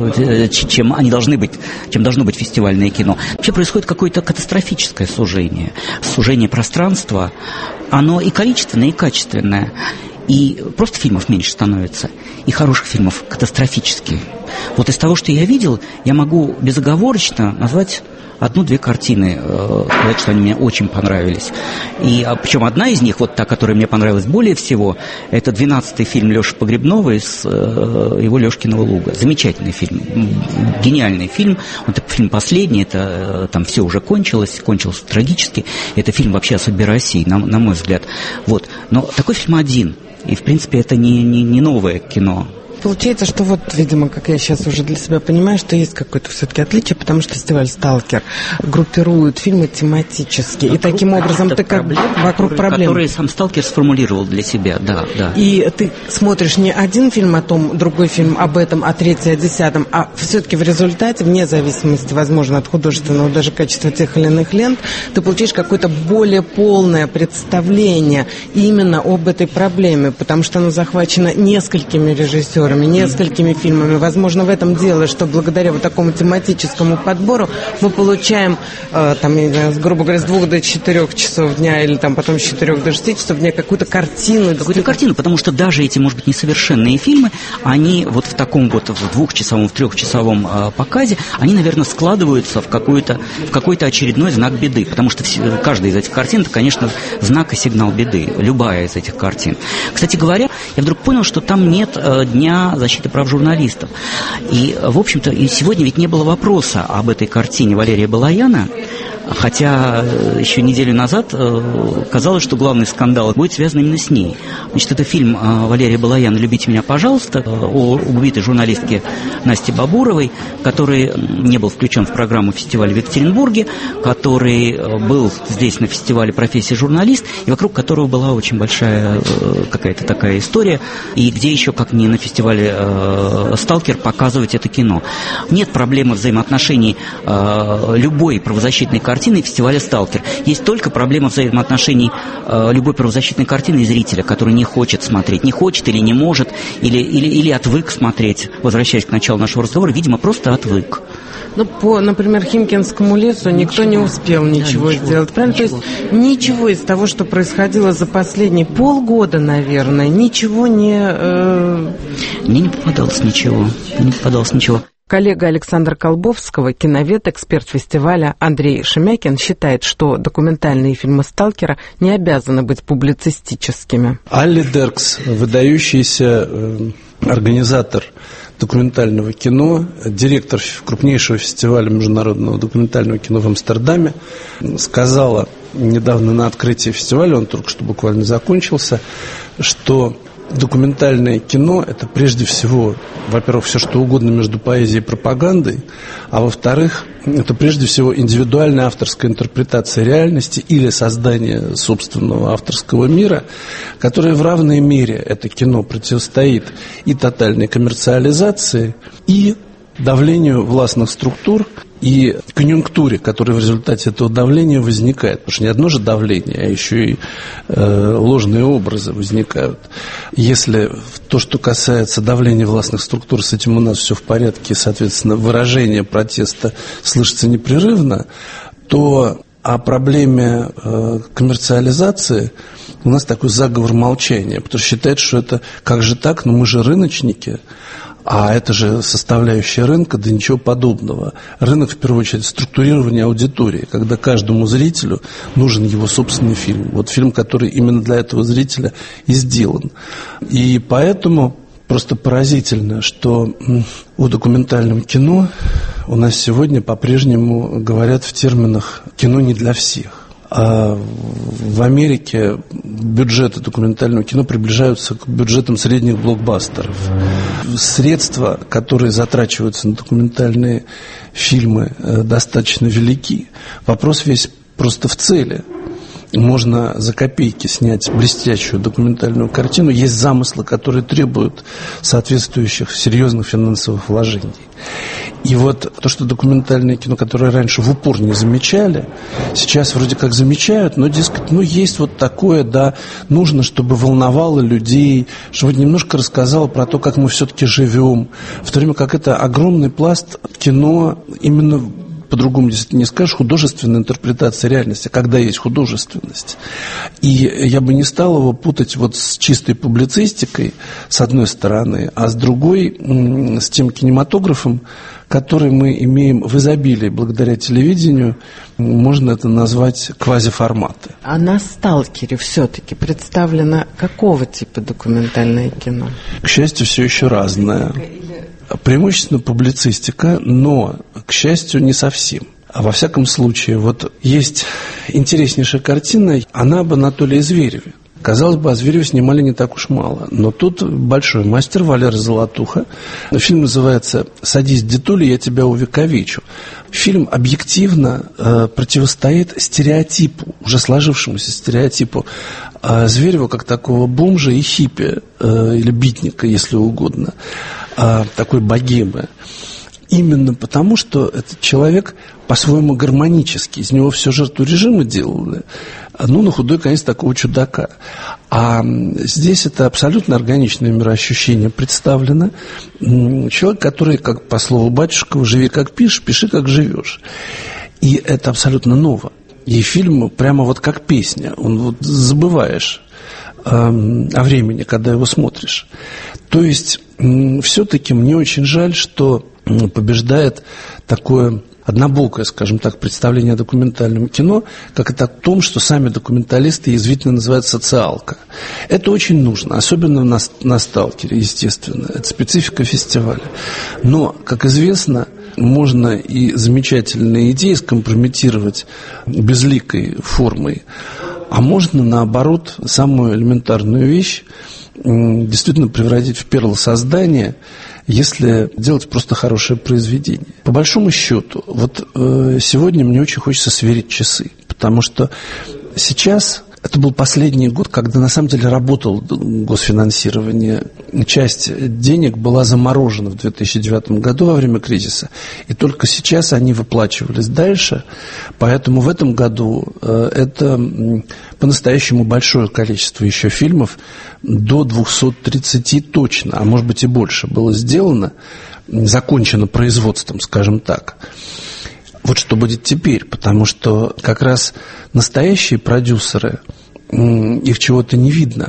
чем они должны быть, чем должно быть фестивальное кино. Вообще происходит какое-то катастрофическое сужение. Сужение пространства, оно и количественное, и качественное. И просто фильмов меньше становится, и хороших фильмов катастрофически. Вот из того, что я видел, я могу безоговорочно назвать одну-две картины, сказать, что они мне очень понравились. И, а, причем одна из них, вот та, которая мне понравилась более всего, это двенадцатый фильм Леши Погребнова из э, его «Лешкиного луга». Замечательный фильм, гениальный фильм. Вот это фильм последний, это э, там все уже кончилось, кончилось трагически. Это фильм вообще о судьбе России, на, на мой взгляд. Вот. Но такой фильм один. И, в принципе, это не, не, не новое кино. Получается, что вот, видимо, как я сейчас уже для себя понимаю, что есть какое-то все-таки отличие, потому что фестиваль «Сталкер» группирует фильмы тематически, вокруг и таким образом ты как проблем, вокруг которые, проблем. Которые сам «Сталкер» сформулировал для себя, да, да. И ты смотришь не один фильм о том, другой фильм об этом, а третий о десятом, а все-таки в результате, вне зависимости, возможно, от художественного даже качества тех или иных лент, ты получаешь какое-то более полное представление именно об этой проблеме, потому что оно захвачено несколькими режиссерами, «Сталкерами», несколькими фильмами. Возможно, в этом дело, что благодаря вот такому тематическому подбору мы получаем, э, там, грубо говоря, с двух до четырех часов дня или там потом с четырех до шести часов дня какую-то картину. Какую-то картину, потому что даже эти, может быть, несовершенные фильмы, они вот в таком вот в двухчасовом, в трехчасовом э, показе, они, наверное, складываются в, какой-то, в какой-то очередной знак беды, потому что все, каждая из этих картин, это, конечно, знак и сигнал беды, любая из этих картин. Кстати говоря, я вдруг понял, что там нет э, Дня защиты прав журналистов. И, в общем-то, и сегодня ведь не было вопроса об этой картине Валерия Балаяна, хотя еще неделю назад э, казалось, что главный скандал будет связан именно с ней. Значит, это фильм э, Валерия Балаяна «Любите меня, пожалуйста», э, о убитой журналистке Насте Бабуровой, который не был включен в программу фестиваля в Екатеринбурге, который э, был здесь на фестивале «Профессия журналист», и вокруг которого была очень большая э, какая-то такая история, и где еще, как не на фестивале э, «Сталкер», показывать это кино. Нет проблемы взаимоотношений э, любой правозащитной картины картины фестиваля «Сталкер». Есть только проблема взаимоотношений э, любой правозащитной картины и зрителя, который не хочет смотреть, не хочет или не может, или, или, или отвык смотреть. Возвращаясь к началу нашего разговора, видимо, просто отвык. Ну, по, например, Химкинскому лесу никто ничего, не успел ничего, да, ничего сделать. Правильно? Ничего. То есть ничего из того, что происходило за последние полгода, наверное, ничего не... Э... Мне не попадалось ничего. Мне не попадалось ничего. Коллега Александра Колбовского, киновед, эксперт фестиваля Андрей Шемякин считает, что документальные фильмы «Сталкера» не обязаны быть публицистическими. Алли Деркс, выдающийся э, организатор документального кино, директор крупнейшего фестиваля международного документального кино в Амстердаме, сказала недавно на открытии фестиваля, он только что буквально закончился, что документальное кино – это прежде всего, во-первых, все что угодно между поэзией и пропагандой, а во-вторых, это прежде всего индивидуальная авторская интерпретация реальности или создание собственного авторского мира, которое в равной мере, это кино, противостоит и тотальной коммерциализации, и давлению властных структур, и конъюнктуре, которая в результате этого давления возникает. Потому что не одно же давление, а еще и э, ложные образы возникают. Если то, что касается давления властных структур, с этим у нас все в порядке, и, соответственно, выражение протеста слышится непрерывно, то о проблеме э, коммерциализации у нас такой заговор молчания, потому что считают, что это как же так, но мы же рыночники. А это же составляющая рынка, да ничего подобного. Рынок, в первую очередь, структурирование аудитории, когда каждому зрителю нужен его собственный фильм. Вот фильм, который именно для этого зрителя и сделан. И поэтому просто поразительно, что о документальном кино у нас сегодня по-прежнему говорят в терминах «кино не для всех». А в Америке бюджеты документального кино приближаются к бюджетам средних блокбастеров. Средства, которые затрачиваются на документальные фильмы, достаточно велики. Вопрос весь просто в цели. Можно за копейки снять блестящую документальную картину. Есть замыслы, которые требуют соответствующих серьезных финансовых вложений. И вот то, что документальное кино, которое раньше в упор не замечали, сейчас вроде как замечают, но, дескать, ну, есть вот такое, да, нужно, чтобы волновало людей, чтобы немножко рассказало про то, как мы все-таки живем, в то время как это огромный пласт кино именно по-другому не скажешь, художественная интерпретация реальности, когда есть художественность. И я бы не стал его путать вот с чистой публицистикой, с одной стороны, а с другой, с тем кинематографом, который мы имеем в изобилии благодаря телевидению, можно это назвать квазиформаты. А на «Сталкере» все-таки представлено какого типа документальное кино? К счастью, все еще разное. Преимущественно публицистика, но, к счастью, не совсем. А во всяком случае, вот есть интереснейшая картина, она об Анатолии Звереве. Казалось бы, о Звереве снимали не так уж мало. Но тут большой мастер Валера Золотуха. Фильм называется «Садись, дедуля, я тебя увековечу». Фильм объективно э, противостоит стереотипу, уже сложившемуся стереотипу э, Зверева как такого бомжа и хиппи, э, или битника, если угодно, э, такой богемы. именно потому, что этот человек по-своему гармонический. Из него все жертву режима делали. Ну, на худой конец такого чудака. А здесь это абсолютно органичное мироощущение представлено. Человек, который, как по слову Батюшкова, живи как пишешь, пиши как живешь. И это абсолютно ново. И фильм прямо вот как песня. Он вот забываешь э, о времени, когда его смотришь. То есть, э, все-таки мне очень жаль, что э, побеждает такое однобокое, скажем так, представление о документальном кино, как это о том, что сами документалисты язвительно называют социалка. Это очень нужно, особенно на, на «Сталкере», естественно. Это специфика фестиваля. Но, как известно, можно и замечательные идеи скомпрометировать безликой формой, а можно, наоборот, самую элементарную вещь действительно превратить в перл создания, если делать просто хорошее произведение. По большому счету, вот э, сегодня мне очень хочется сверить часы, потому что сейчас... Это был последний год, когда на самом деле работало госфинансирование. Часть денег была заморожена в две тысячи девятом году во время кризиса. И только сейчас они выплачивались дальше. Поэтому в этом году это по-настоящему большое количество еще фильмов, до двухсот тридцати точно, а может быть и больше, было сделано, закончено производством, скажем так. Вот что будет теперь, потому что как раз настоящие продюсеры, их чего-то не видно,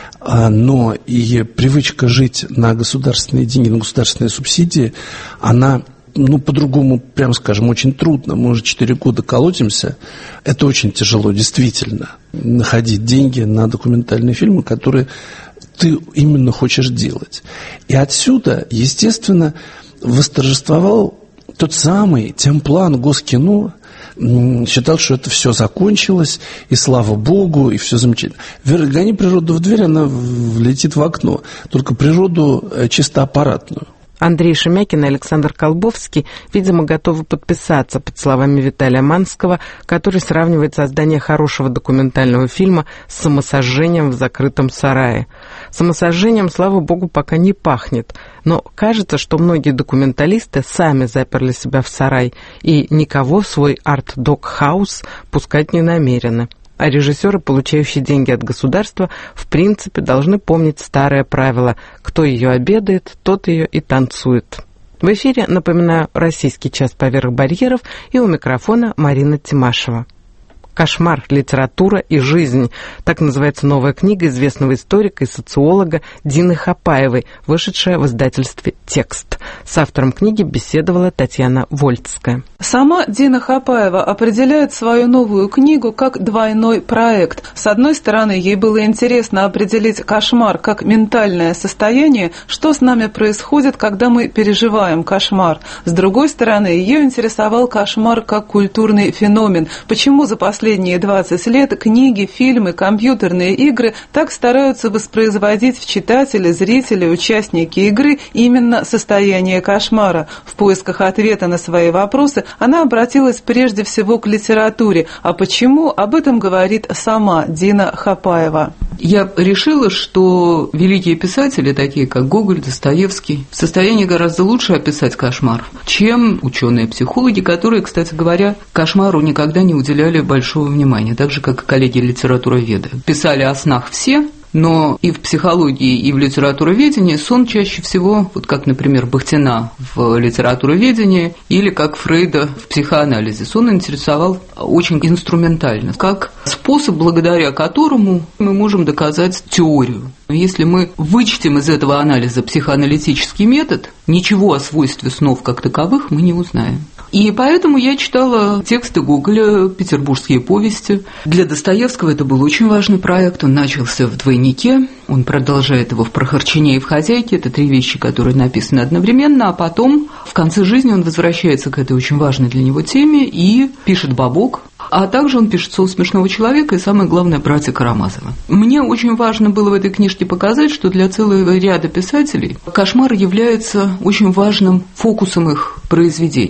но и привычка жить на государственные деньги, на государственные субсидии, она, ну, по-другому, прямо скажем, очень трудно. Мы уже четыре года колотимся, это очень тяжело, действительно, находить деньги на документальные фильмы, которые ты именно хочешь делать. И отсюда, естественно, восторжествовал тот самый темплан Госкино, считал, что это все закончилось, и слава Богу, и все замечательно. Гони природу в дверь, она влетит в окно. Только природу чисто аппаратную. Андрей Шемякин и Александр Колбовский, видимо, готовы подписаться под словами Виталия Манского, который сравнивает создание хорошего документального фильма с самосожжением в закрытом сарае. Самосожжением, слава богу, пока не пахнет, но кажется, что многие документалисты сами заперли себя в сарай и никого в свой арт-док-хаус пускать не намерены. А режиссеры, получающие деньги от государства, в принципе, должны помнить старое правило: кто ее обедает, тот ее и танцует. В эфире, напоминаю, «Российский час поверх барьеров», и у микрофона Марина Тимашева. «Кошмар. Литература и жизнь». Так называется новая книга известного историка и социолога Дины Хапаевой, вышедшая в издательстве «Текст». С автором книги беседовала Татьяна Вольцкая. Сама Дина Хапаева определяет свою новую книгу как двойной проект. С одной стороны, ей было интересно определить кошмар как ментальное состояние, что с нами происходит, когда мы переживаем кошмар. С другой стороны, ее интересовал кошмар как культурный феномен. Почему за последние Последние двадцать лет книги, фильмы, компьютерные игры так стараются воспроизводить в читателе, зрителе, участнике игры именно состояние кошмара. В поисках ответа на свои вопросы она обратилась прежде всего к литературе. А почему? Об этом говорит сама Дина Хапаева. Я решила, что великие писатели, такие как Гоголь, Достоевский, в состоянии гораздо лучше описать кошмар, чем ученые-психологи, которые, кстати говоря, кошмару никогда не уделяли большого внимания, так же, как и коллеги-литературоведы. Писали о снах все, но и в психологии, и в литературоведении сон чаще всего, вот как, например, Бахтина в литературоведении или как Фрейда в психоанализе, сон интересовал очень инструментально, как способ, благодаря которому мы можем доказать теорию. Если мы вычтем из этого анализа психоаналитический метод, ничего о свойстве снов как таковых мы не узнаем. И поэтому я читала тексты Гоголя, петербургские повести. Для Достоевского это был очень важный проект. Он начался в «Двойнике», он продолжает его в «Прохорчине» и в «Хозяйке». Это три вещи, которые написаны одновременно, а потом в конце жизни он возвращается к этой очень важной для него теме и пишет «Бабок». А также он пишет «Сон смешного человека» и, самое главное, «Братья Карамазовы». Мне очень важно было в этой книжке показать, что для целого ряда писателей кошмар является очень важным фокусом их произведений.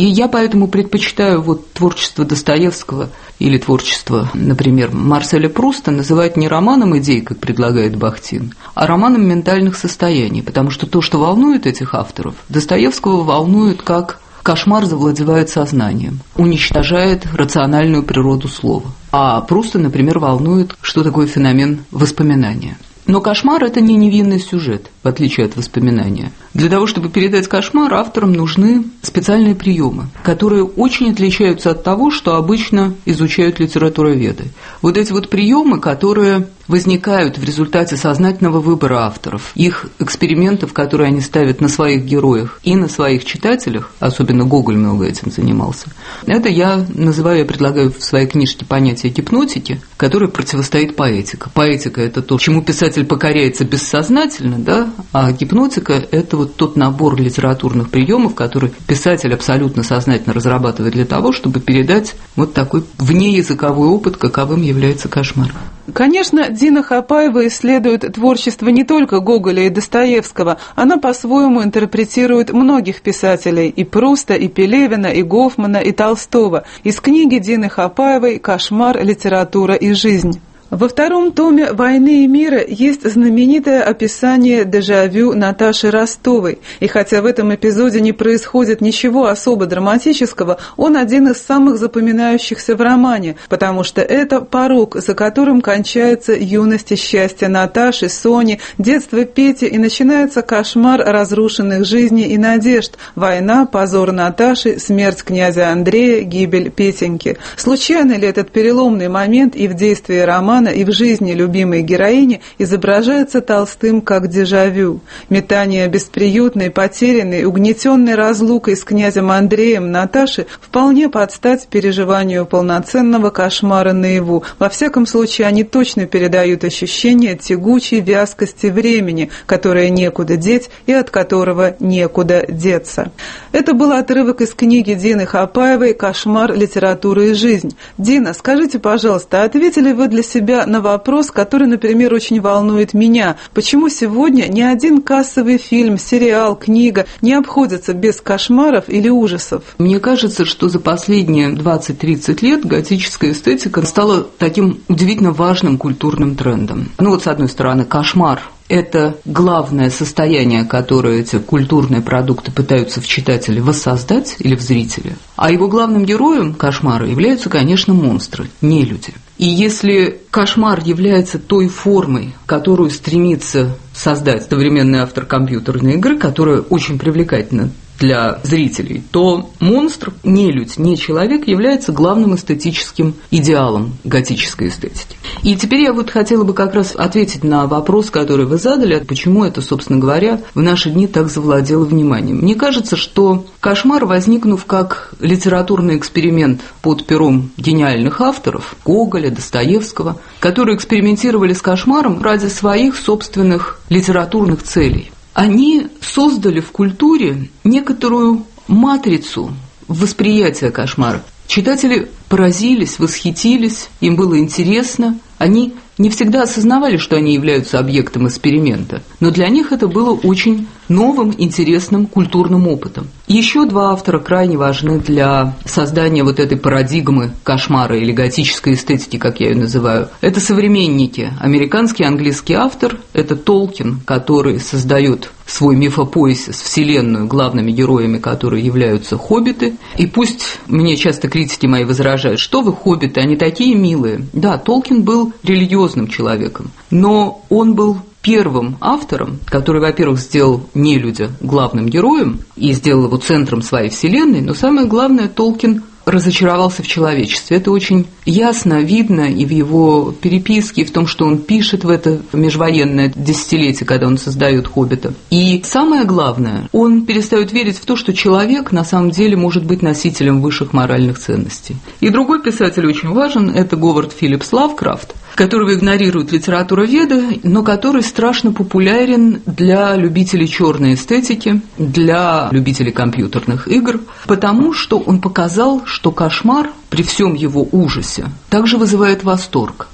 И я поэтому предпочитаю вот творчество Достоевского или творчество, например, Марселя Пруста называть не романом идей, как предлагает Бахтин, а романом ментальных состояний, потому что то, что волнует этих авторов, Достоевского волнует, как кошмар завладевает сознанием, уничтожает рациональную природу слова. А Пруста, например, волнует, что такое феномен воспоминания. Но кошмар – это не невинный сюжет, в отличие от воспоминания. Для того, чтобы передать кошмар, авторам нужны специальные приемы, которые очень отличаются от того, что обычно изучают литературоведы. Вот эти вот приемы, которые возникают в результате сознательного выбора авторов, их экспериментов, которые они ставят на своих героях и на своих читателях, особенно Гоголь много этим занимался, это я называю, я предлагаю в своей книжке понятие гипнотики, которое противостоит поэтика. Поэтика – это то, чему писатель покоряется бессознательно, да, а гипнотика – это вот тот набор литературных приемов, который писатель абсолютно сознательно разрабатывает для того, чтобы передать вот такой внеязыковой опыт, каковым является кошмар. Конечно, Дина Хапаева исследует творчество не только Гоголя и Достоевского, она по-своему интерпретирует многих писателей – и Пруста, и Пелевина, и Гофмана, и Толстого. Из книги Дины Хапаевой «Кошмар. Литература и жизнь». Во втором томе «Войны и мира» есть знаменитое описание дежавю Наташи Ростовой, и хотя в этом эпизоде не происходит ничего особо драматического, он один из самых запоминающихся в романе, потому что это порог, за которым кончается юность и счастье Наташи, Сони, детство Пети, и начинается кошмар разрушенных жизней и надежд, война, позор Наташи, смерть князя Андрея, гибель Петеньки. Случайно ли этот переломный момент и в действии романа, и в жизни любимой героини изображается Толстым как дежавю. Метание бесприютной, потерянной, угнетенной разлукой с князем Андреем Наташи вполне под стать переживанию полноценного кошмара наяву. Во всяком случае, они точно передают ощущение тягучей вязкости времени, которое некуда деть и от которого некуда деться. Это был отрывок из книги Дины Хапаевой «Кошмар. Литература и жизнь». Дина, скажите, пожалуйста, ответили вы для себя на вопрос, который, например, очень волнует меня. Почему сегодня ни один кассовый фильм, сериал, книга не обходится без кошмаров или ужасов? Мне кажется, что за последние двадцать-тридцать лет готическая эстетика стала таким удивительно важным культурным трендом. Ну вот, с одной стороны, кошмар – это главное состояние, которое эти культурные продукты пытаются в читателе воссоздать или в зрителе. А его главным героем кошмара являются, конечно, монстры, нелюди. И если кошмар является той формой, которую стремится создать современный автор компьютерной игры, которая очень привлекательна для зрителей, то монстр, нелюдь, не человек, является главным эстетическим идеалом готической эстетики. И теперь я вот хотела бы как раз ответить на вопрос, который вы задали, почему это, собственно говоря, в наши дни так завладело вниманием. Мне кажется, что кошмар, возникнув как литературный эксперимент под пером гениальных авторов, Гоголя, Достоевского, которые экспериментировали с кошмаром ради своих собственных литературных целей, они создали в культуре некоторую матрицу восприятия кошмара. Читатели поразились, восхитились, им было интересно. Они не всегда осознавали, что они являются объектом эксперимента, но для них это было очень новым, интересным культурным опытом. Еще два автора крайне важны для создания вот этой парадигмы кошмара или готической эстетики, как я ее называю. Это современники. Американский и английский автор – это Толкин, который создает свой мифопоэсис, вселенную, главными героями которые являются хоббиты. И пусть мне часто критики мои возражают, что вы хоббиты, они такие милые. Да, Толкин был религиозным человеком, но он был первым автором, который, во-первых, сделал нелюдя главным героем и сделал его центром своей вселенной, но самое главное, Толкин разочаровался в человечестве. Это очень ясно видно и в его переписке, и в том, что он пишет в это межвоенное десятилетие, когда он создает «Хоббита». И самое главное, он перестает верить в то, что человек на самом деле может быть носителем высших моральных ценностей. И другой писатель очень важен – это Говард Филлипс Лавкрафт, которого игнорируют литературоведы, но который страшно популярен для любителей черной эстетики, для любителей компьютерных игр, потому что он показал, что кошмар при всем его ужасе также вызывает восторг,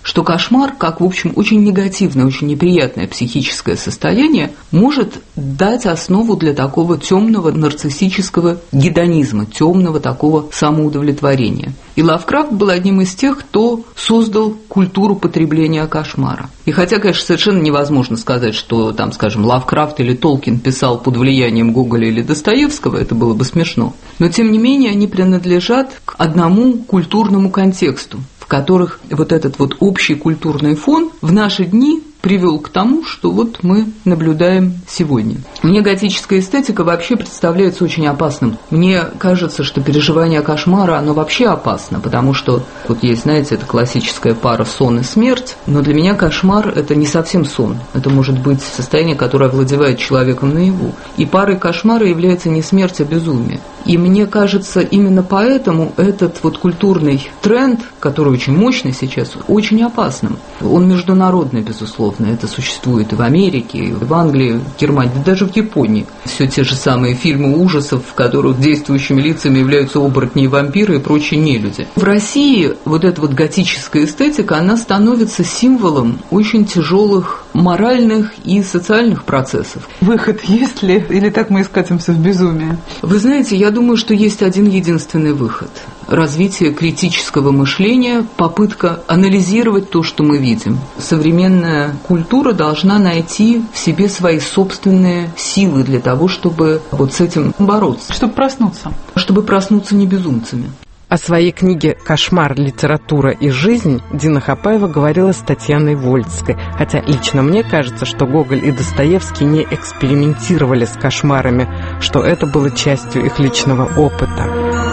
что кошмар, как, в общем, очень негативное, очень неприятное психическое состояние, может дать основу для такого темного нарциссического гедонизма, темного такого самоудовлетворения. И Лавкрафт был одним из тех, кто создал культуру потребления кошмара. И хотя, конечно, совершенно невозможно сказать, что, там, скажем, Лавкрафт или Толкин писал под влиянием Гоголя или Достоевского, это было бы смешно, но, тем не менее, они принадлежат к одному культурному контексту, в которых вот этот вот общий культурный фон в наши дни привел к тому, что вот мы наблюдаем сегодня. Мне готическая эстетика вообще представляется очень опасным. Мне кажется, что переживание кошмара, оно вообще опасно, потому что вот есть, знаете, это классическая пара сон и смерть, но для меня кошмар – это не совсем сон. Это может быть состояние, которое овладевает человеком наяву. И парой кошмара является не смерть, а безумие. И мне кажется, именно поэтому этот вот культурный тренд, который очень мощный сейчас, очень опасным. Он международный, безусловно. Это существует и в Америке, и в Англии, в Германии, да даже в Японии. Все те же самые фильмы ужасов, в которых действующими лицами являются оборотни и вампиры и прочие нелюди. В России вот эта вот готическая эстетика, она становится символом очень тяжелых моральных и социальных процессов. Выход есть ли? Или так мы и скатимся в безумие? Вы знаете, я думаю, что есть один единственный выход. Развитие критического мышления, попытка анализировать то, что мы видим. Современная культура должна найти в себе свои собственные силы для того, чтобы вот с этим бороться. Чтобы проснуться. Чтобы проснуться не безумцами. О своей книге «Кошмар. Литература и жизнь» Дина Хапаева говорила с Татьяной Вольской. Хотя лично мне кажется, что Гоголь и Достоевский не экспериментировали с кошмарами, что это было частью их личного опыта.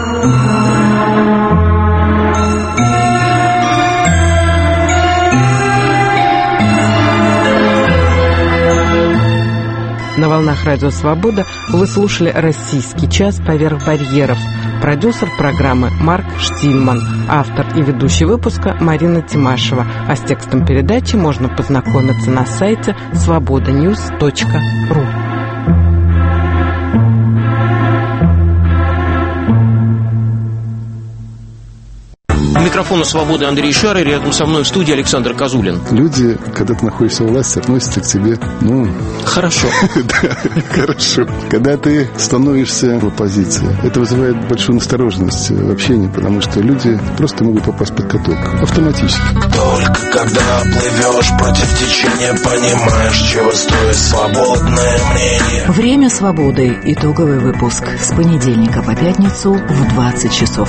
На волнах Радио Свобода вы слушали «Российский час. Поверх барьеров». Продюсер программы Марк Штильман, автор и ведущий выпуска Марина Тимашева. А с текстом передачи можно познакомиться на сайте свобода ньюс точка ру. У микрофона «Свободы» Андрей Шар, и рядом со мной в студии Александр Козулин. Люди, когда ты находишься у власти, относятся к тебе, ну... Хорошо. Да, хорошо. Когда ты становишься в оппозиции, это вызывает большую настороженность в общении, потому что люди просто могут попасть под каток. Автоматически. Только когда плывешь против течения, понимаешь, чего стоит свободное мнение. Время свободы. Итоговый выпуск. С понедельника по пятницу в двадцать часов.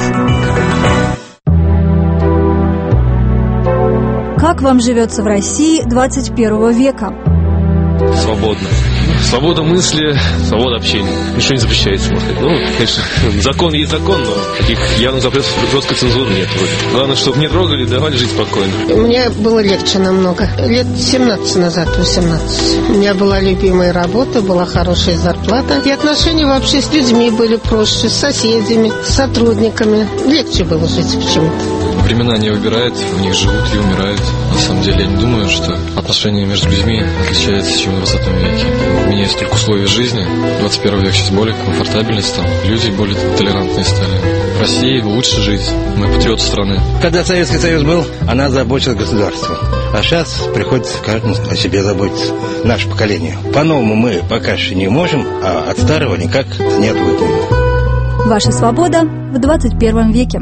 Как вам живется в России двадцать первого века? Свободно. Свобода мысли, свобода общения. Ничего не запрещается, можно сказать. Ну, конечно, закон есть закон, но таких явных запретов жесткой цензуры нет вроде. Главное, чтобы не трогали, давали жить спокойно. Мне было легче намного. Лет семнадцать назад, восемнадцать. У меня была любимая работа, была хорошая зарплата. И отношения вообще с людьми были проще, с соседями, с сотрудниками. Легче было жить почему-то. Времена не выбирают, в них живут и умирают. На самом деле, я не думаю, что отношения между людьми отличаются, чем в двадцатом веке. Меняются только условия жизни. двадцать первый век сейчас более комфортабельный стал. Люди более толерантные стали. В России лучше жить. Мы патриоты страны. Когда Советский Союз был, она заботилась государством. А сейчас приходится каждому о себе заботиться. Наше поколение. По-новому мы пока что не можем, а от старого никак не отвыкнем. Ваша свобода в двадцать первом веке.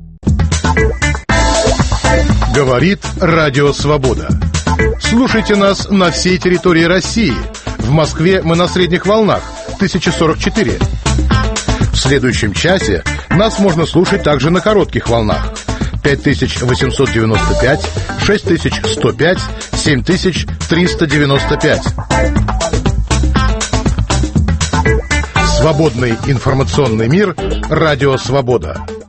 Говорит Радио Свобода. Слушайте нас на всей территории России. В Москве мы на средних волнах тысяча сорок четыре. В следующем часе нас можно слушать также на коротких волнах пять тысяч восемьсот девяносто пять, шесть тысяч сто пять, семь тысяч триста девяносто пять. Свободный информационный мир. Радио Свобода.